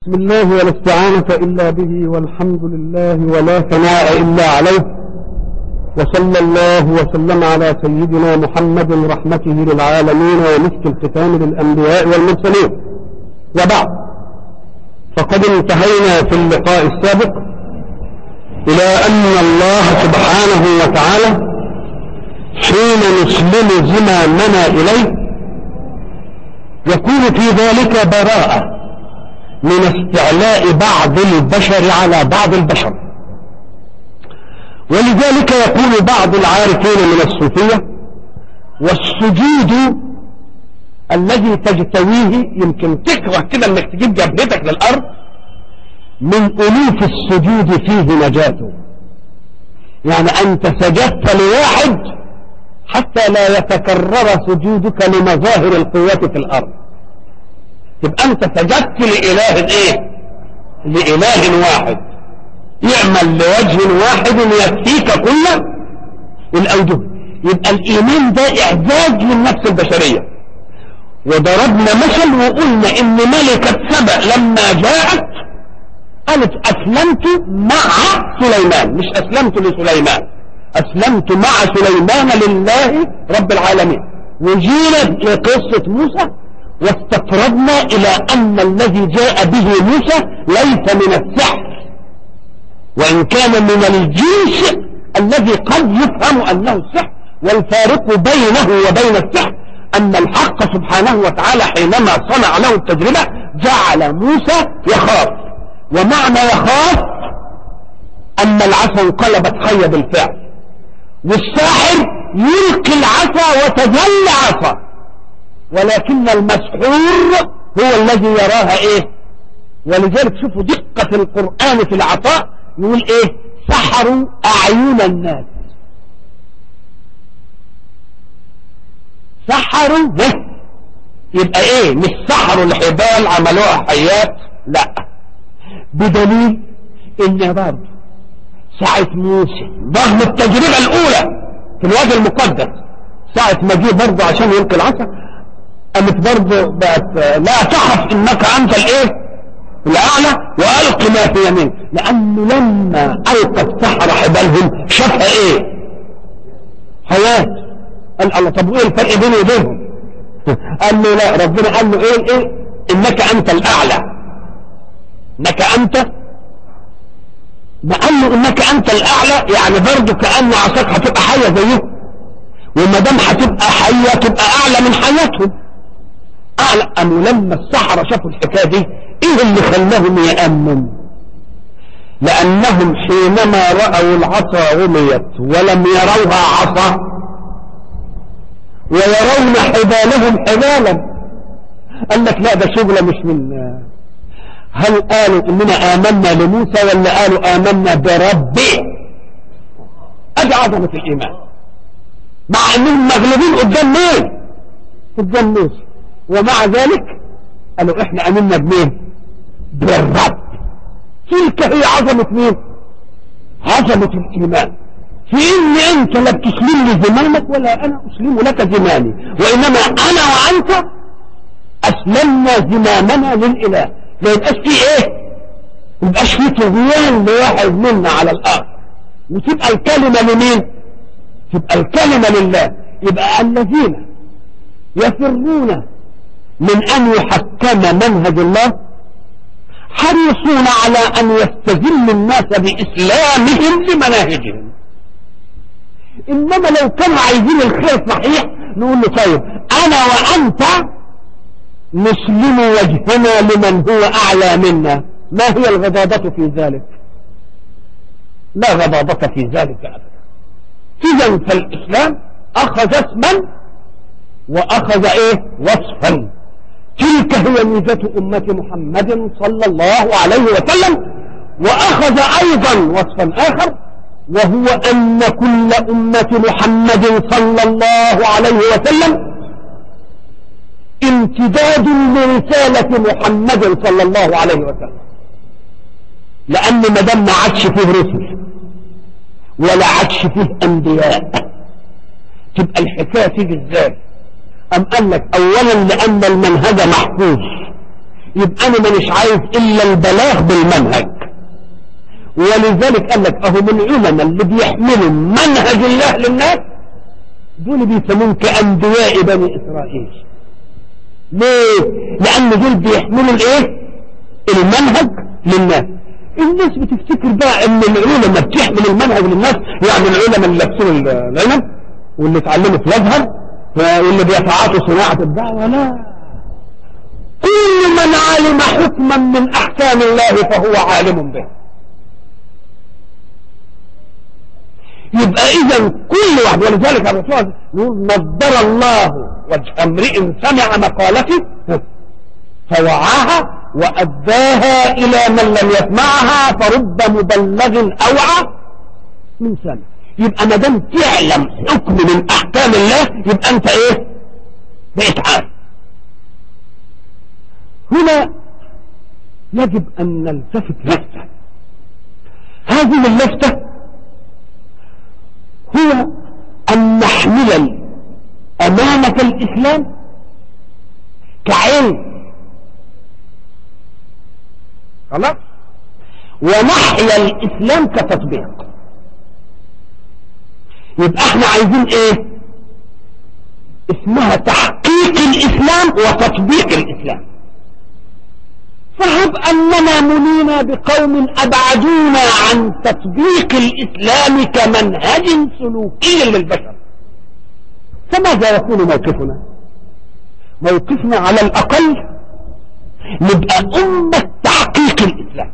بسم الله ولا استعانة إلا به والحمد لله ولا ثناء إلا عليه وصلى الله وسلم على سيدنا محمد رحمته للعالمين ومسك الختام للأنبياء والمرسلين. وبعد، فقد انتهينا في اللقاء السابق إلى أن الله سبحانه وتعالى حين نسلم زمامنا إليه يكون في ذلك براءة من استعلاء بعض البشر على بعض البشر، ولذلك يقول بعض العارفين من الصوفية: والسجود الذي تجتويه، يمكن تكره كده انك تجيب جبهتك للأرض، من ألوف السجود فيه نجاته. يعني أنت سجدت لواحد حتى لا يتكرر سجودك لمظاهر القوة في الأرض، يبقى أنت سجدت لإله إيه؟ لإله واحد يعمل لوجه واحد يكفيك كل الأوجه. يبقى الإيمان ده إعزاز للنفس البشرية. وضربنا مثل وقلنا إن ملكة سبأ لما جاءت قالت: أسلمت مع سليمان، مش أسلمت لسليمان، أسلمت مع سليمان لله رب العالمين. وجينا لقصة موسى واستطردنا إلى أن الذي جاء به موسى ليس من السحر، وإن كان من الجنس الذي قد يفهم أنه السحر. والفارق بينه وبين السحر أن الحق سبحانه وتعالى حينما صنع له التجربة جعل موسى يخاف، ومعنى يخاف أن العصا انقلبت حية بالفعل، والساحر يلقي العصا وتظل عصا، ولكن المسحور هو الذي يراها ايه. ولذلك شوفوا دقة القرآن في العطاء، يقول ايه: سحروا أعين الناس. سحروا ده يبقى ايه؟ مش سحروا الحبال عملوها حيات، لا، بدليل ان برضه ساعة موسى ضغم التجربة الأولى في الوادي المقدس، ساعة ما جه برضه عشان يلقي العصا، قامت برضه بقت: لا تخف انك انت الايه؟ الاعلى، والق ما في يمينك. لانه لما القت سحر حبالهم شافها ايه؟ حياة. قال: الله، طب وايه الفرق بيني وبينهم؟ قال له: لا، ربنا قال له ايه انك انت الاعلى، انك انت، ما قال له انك انت الاعلى، يعني برضه كأن عصاك هتبقى حية زيهم، وما دام هتبقى حية تبقى اعلى من حياتهم. أعلى. أنه لما السحرة شافوا الحكاية دي، إيه اللي خلاهم يأمنوا؟ لأنهم حينما رأوا العصا رميت ولم يروها عصا ويرون حبالهم حبالا، قال لك: لا، ده شغلة مش من. هل قالوا إننا آمنا لموسى ولا قالوا آمنا بربي؟ أدي عظمة الإيمان، مع أنهم مغلوبين قدام مين؟ قدام موسى، ومع ذلك قالوا: احنا امنا بمين؟ بالرب. تلك هي عظمة مين؟ عظمة الإيمان، في ان انت لا بتسلم لي زمانك ولا انا اسلم لك زماني، وانما انا وانت اسلمنا زمامنا للاله. ما يبقاش فيه ايه؟ ما يبقاش فيه طغيان لواحد منا على الارض، وتبقى الكلمة لمين؟ تبقى الكلمة لله. يبقى الذين يفرون من أن يحكم منهج الله حريصون على أن يستذل الناس بإسلامهم لمناهجهم. إنما لو كانوا عايزين الخير صحيح نقول له: طيب، أنا وأنت نسلم وجهنا لمن هو أعلى منا. ما هي الغضاضة في ذلك؟ لا غضاضة في ذلك أبدا. إذن فالإسلام أخذ اسما وأخذ إيه؟ وصفا. تلك هي ميزة أمة محمد صلى الله عليه وسلم. وأخذ أيضا وصفا آخر، وهو أن كل أمة محمد صلى الله عليه وسلم امتداد لرسالة محمد صلى الله عليه وسلم. لأن ما دام ما عادش فيه رسل ولا عادش فيه أنبياء، تبقى الحكاية تيجي ازاي؟ أم قال لك: أولا لأن المنهج محفوظ، يبقى انا مانيش عايز الا البلاغ بالمنهج. ولذلك قال لك اهو من علماء اللي بيحملوا منهج الله للناس دول بيسمون كأنبياء بني اسرائيل. ليه؟ لان دول بيحملوا الايه؟ المنهج للناس. الناس بتفتكر بقى ان العلماء بتحمل المنهج للناس يعني العلماء اللي لابسين العلم واللي اتعلموا في الازهر واللي بيتعاطوا صناعه الدعوه. لا، كل من علم حكما من احكام الله فهو عالم به. يبقى اذا كل واحد، ولذلك الرسول يقول نضر الله وجه امرئ سمع مقالتي فوعاها وأداها إلى من لم يسمعها فرب مبلغ أوعى من سمع. يبقى ما دام تعلم حكم من أحكام الله يبقى أنت إيه؟ بقيت عارف. هنا يجب أن نلتفت لفتة. هذه اللفتة هو أن نحمل أمانة الإسلام كعلم خلاص، ونحيا الإسلام كتطبيق. يبقى احنا عايزين ايه؟ اسمها تحقيق الإسلام وتطبيق الإسلام. فهب أننا منينا بقوم أبعدونا عن تطبيق الإسلام كمنهج سلوكي للبشر، فماذا يكون موقفنا؟ موقفنا على الأقل نبقى أمة تحقيق الإسلام،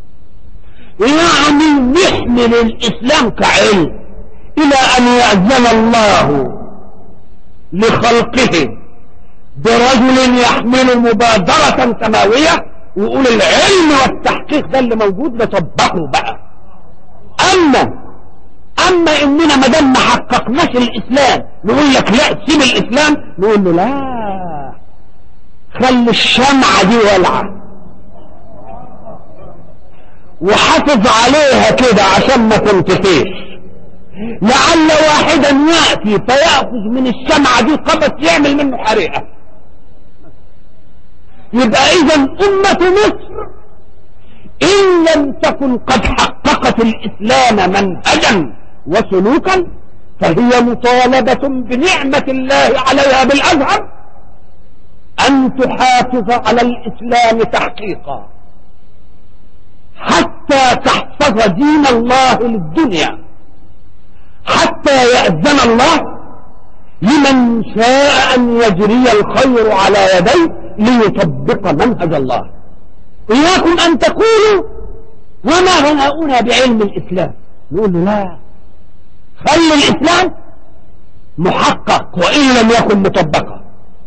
يعني نحمل الإسلام كعلم إلى أن يأذن الله لخلقه برجل يحمل مبادرة سماوية ويقول العلم والتحقيق ده اللي موجود نطبقه بقى. أما إننا ما دام ما حققناش الإسلام نقول لك لا سيب الإسلام، نقول له لا خلي الشمعة دي ولعة وحافظ عليها كده عشان ما تنطفيش، لعل واحدا يأتي فيأخذ من الشمعة دي قبس يعمل منه حريقة. يبقى إذا أمة مصر إن لم تكن قد حققت الإسلام منهجا وسلوكا فهي مطالبة بنعمة الله عليها بالأزهر أن تحافظ على الإسلام تحقيقا حتى تحفظ دين الله للدنيا، حتى يأذن الله لمن شاء أن يجري الخير على يديه ليطبق منهج الله. إياكم أن تقولوا وما غناؤنا بعلم الإسلام، نقول له لا، خلي الإسلام محقق وإن لم يكن مطبقا،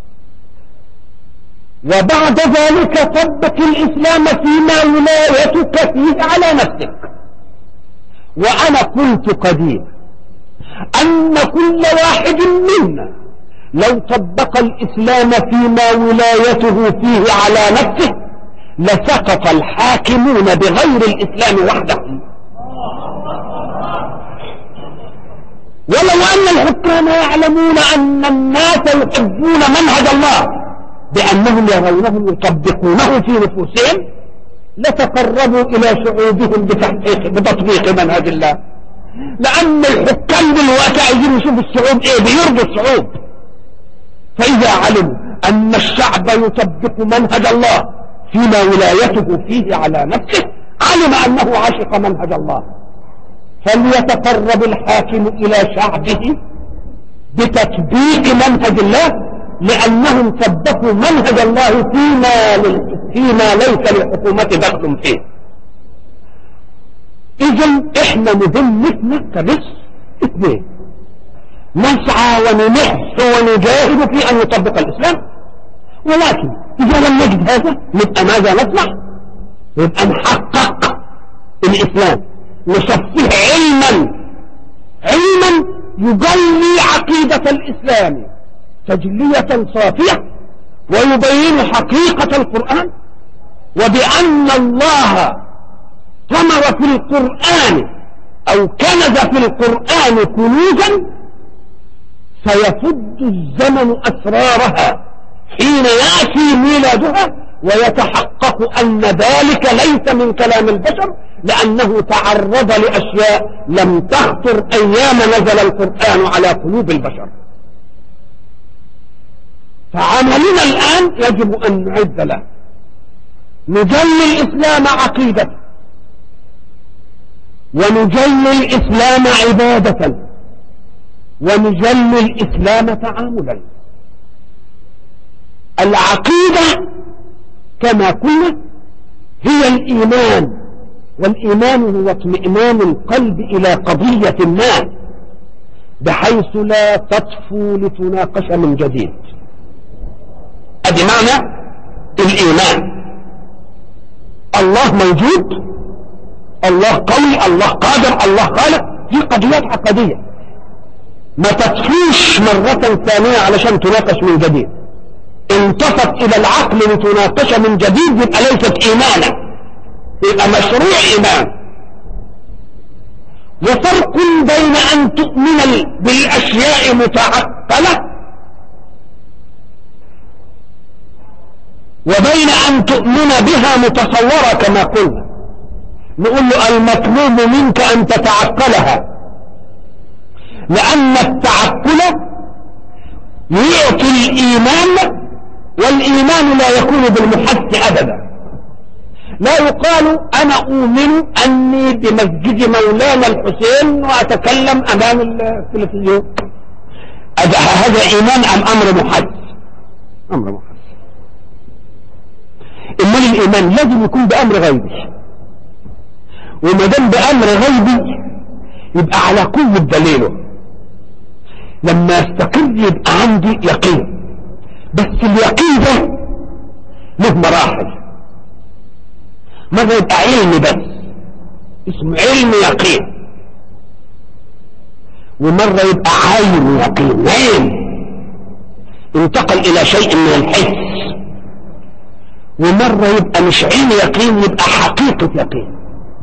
وبعد ذلك طبق الإسلام فيما ولايتك فيه على نفسك. وأنا قلت قديما أن كل واحد منا لو طبق الإسلام فيما ولايته فيه على نفسه لسقط الحاكمون بغير الإسلام وحدهم، ولو أن الحكام يعلمون أن الناس يحبون منهج الله بأنهم يرونهم يطبقونه في نفوسهم لتقربوا إلى شعوبهم بتطبيق منهج الله. لأن الحكام دلوقتي عايزين يشوفوا الشعوب إيه، بيرضوا الشعوب. فإذا علموا أن الشعب يطبق منهج الله فيما ولايته فيه على نفسه علم أنه عشق منهج الله، فليتقرب الحاكم إلى شعبه بتطبيق منهج الله لأنهم طبقوا منهج الله فيما ليس للحكومة دخل فيه. إذن إحنا مهمتنا كمصر اثنين: نسعى وننحس ونجاهد في أن نطبق الإسلام، ولكن إذا لم نجد هذا نبقى ماذا نصنع؟ نبقى نحقق الإسلام، نصفيه علما يجلي عقيدة الإسلام تجلية صافية ويبين حقيقة القرآن، وبأن الله ثمر في القرآن أو كنز في القرآن كنوزا سيفد الزمن أسرارها حين يأتي ميلادها ويتحقق أن ذلك ليس من كلام البشر، لأنه تعرض لأشياء لم تخطر أيام نزل القرآن على قلوب البشر. فعملنا الآن يجب أن نعد له، نجلي الإسلام عقيدة، ونجلي الإسلام عبادة، ونجلي الإسلام تعاملا. العقيدة كما قلنا هي الإيمان، والإيمان هو اطمئنان القلب إلى قضية ما بحيث لا تطفو لتناقش من جديد. هذا معنى الإيمان. الله موجود، الله قوي، الله قادر، الله خالق، دي قضيات عقدية ما تطفوش مرة ثانية علشان تناقش من جديد. انتصت إلى العقل لتناقش من جديد يبقى ليست إيمانا، يبقى مشروع إيمان. وفرق بين أن تؤمن بالأشياء متعقلة وبين أن تؤمن بها متصورة كما قلنا. نقول له المطلوب منك أن تتعقلها، لأن التعقل يعطي الإيمان، والإيمان لا يكون بالمحس أبدا. لا يقال أنا أؤمن أني بمسجد مولانا الحسين وأتكلم أمام التلفزيون، هذا إيمان أم أمر محس؟ أمر محس. إما الإيمان لازم يكون بأمر غيبي، وما دام بأمر غيبي يبقى على قوة دليله. لما يستقر يبقى عندي يقين، بس اليقين ده له مراحل. مرة يبقى علم بس اسمه علم يقين، ومرة يبقى عين يقين، عين انتقل إلى شيء من الحس، ومرة يبقى مش عين يقين، يبقى حقيقة يقين.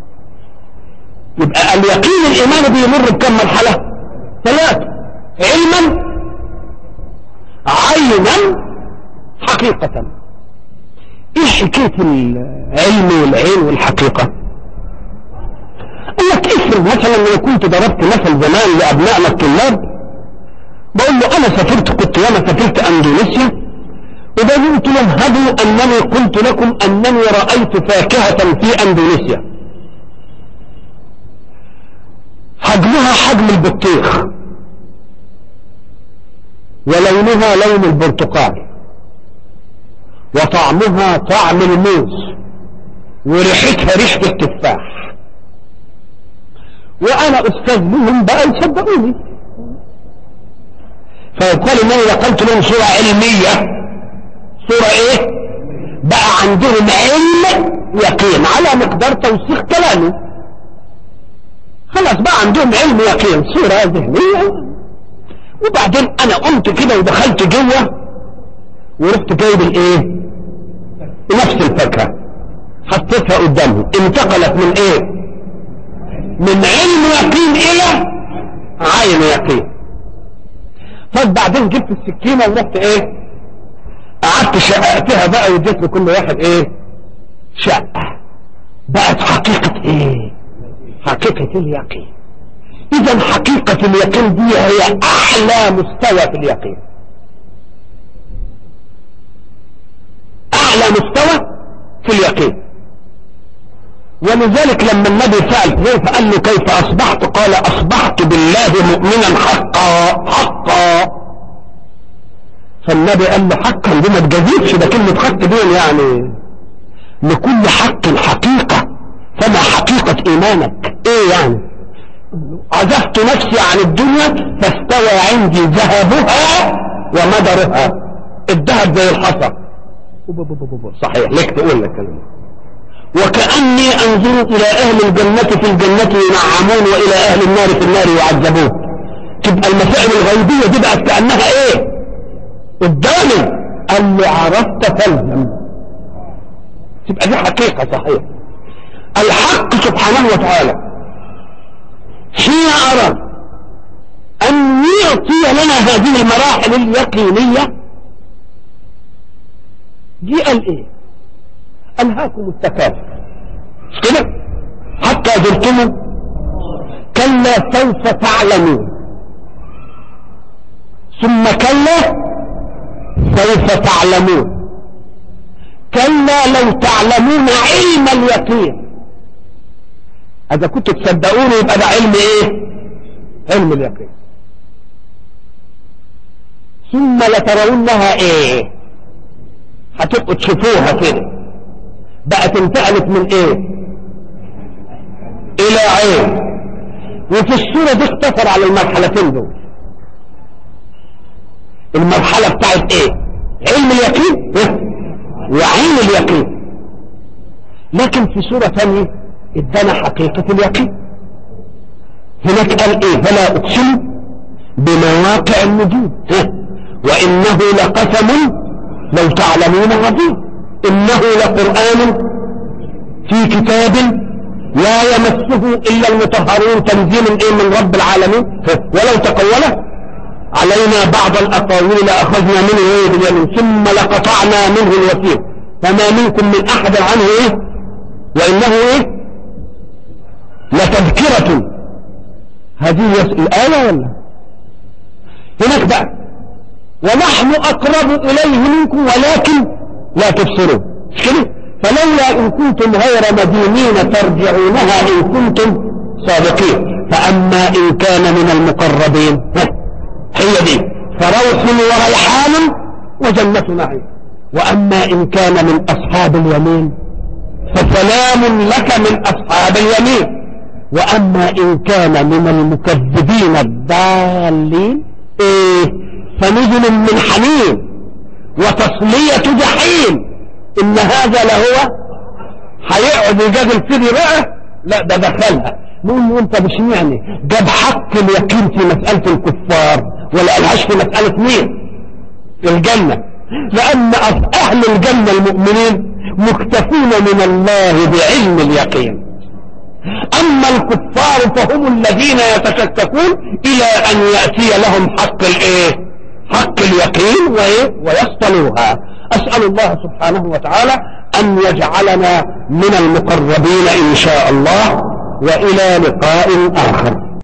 يبقى اليقين الإيمان بيمر بكم مرحلة؟ 3: علما، عينا، حقيقة. ايه حكاية العلم والعين والحقيقة؟ قال لك افرض مثلا لو كنت ضربت مثل زمان لأبنائنا الطلاب، بقول له أنا كنت وانا سافرت أندونيسيا، وبعدين قلت لهم هبوا أنني قلت لكم أنني رأيت فاكهة في أندونيسيا حجمها حجم البطيخ، ولونها لون البرتقال، وطعمها طعم الموز، وريحتها ريحة التفاح، وأنا أستاذ لهم بقى يصدقوني. فيقال إنني نقلت لهم صورة علمية، صورة إيه؟ بقى عندهم علم يقين على مقدار توثيق كلامي، خلاص بقى عندهم علم يقين، صورة ذهنية. وبعدين أنا قمت كده ودخلت جوه ورحت جايب الإيه؟ نفس الفاكهة حطيتها قدامهم، انتقلت من إيه؟ من علم يقين إلى عين يقين. فبعدين جبت السكينة ورحت إيه؟ قعدت شققتها بقى واديت لكل واحد إيه؟ شقة. بقت حقيقة إيه؟ حقيقة اليقين. إذا حقيقة اليقين دي هي أعلى مستوى في اليقين، أعلى مستوى في اليقين. ولذلك لما النبي سأل كيف قال له كيف أصبحت؟ قال أصبحت بالله مؤمنا حقا حقا. فالنبي قال له حقا دي ما تجازيش، ده كلمة حق دي يعني لكل حق حقيقة. فما حقيقة إيمانك؟ إيه يعني؟ عزفت نفسي عن الدنيا فاستوى عندي ذهبها ومدرها. الذهب زي الحصى، صحيح لك تقول لك كلمة. وكأني أنظر إلى أهل الجنة في الجنة ينعمون وإلى أهل النار في النار يعذبون. تبقى المسائل الغيبية دي بقت كأنها إيه؟ قدامي. قال لي عرفت فلزم. تبقى دي حقيقة صحيح. الحق سبحانه وتعالى حين أرى أن يعطي لنا هذه المراحل اليقينية دي قال إيه؟ ألهاكم التكاثر مش كده حتى زرتم كلا سوف تعلمون ثم كلا سوف تعلمون كلا لو تعلمون علم اليقين. إذا كنتوا تصدقون يبقى ده علم ايه؟ علم اليقين. ثم لترونها ايه؟ هتبقوا تشوفوها كده بقت انتقلت من ايه الى عين. وفي السورة دي اختصر على المرحلتين دول. المرحلة بتاعت ايه؟ علم اليقين وعين اليقين. لكن في سورة ثانية ادانا حقيقة اليقين. هناك قال ايه؟ فلا اقسم بمواقع النجوم وانه لقسم لو تعلمون عظيم انه لقرآن في كتاب لا يمسه الا المطهرون تنزيل ايه من رب العالمين. ولو تقوله علينا بعض الاقاويل لاخذنا منه ايه باليمين ثم لقطعنا منه الوثيق فما منكم من احد عنه ايه وانه ايه لتذكرة. هذه الآية ولا هناك بقى ونحن اقرب اليه منكم ولكن لا تبصرون مش كده. فلولا ان كنتم غير مدينين ترجعونها ان كنتم صادقين. فاما ان كان من المقربين هي دي فروح وريحان وجنة نعيم. واما ان كان من اصحاب اليمين فسلام لك من اصحاب اليمين. واما ان كان من المكذبين الضالين فنزل من حميم وتصلية جحيم. ان هذا لهو هيقعد يجادل فيه بقى لا ده دخلها. نقول له انت مش يعني جاب حق اليقين في مسألة الكفار ولا قالهاش في مسألة مين الجنة؟ لان اهل الجنة المؤمنين مكتفون من الله بعلم اليقين. اما الكفار فهم الذين يتشككون الى ان يأتي لهم حق الايه حق اليقين ويصطلوها. اسأل الله سبحانه وتعالى ان يجعلنا من المقربين ان شاء الله. والى لقاء اخر.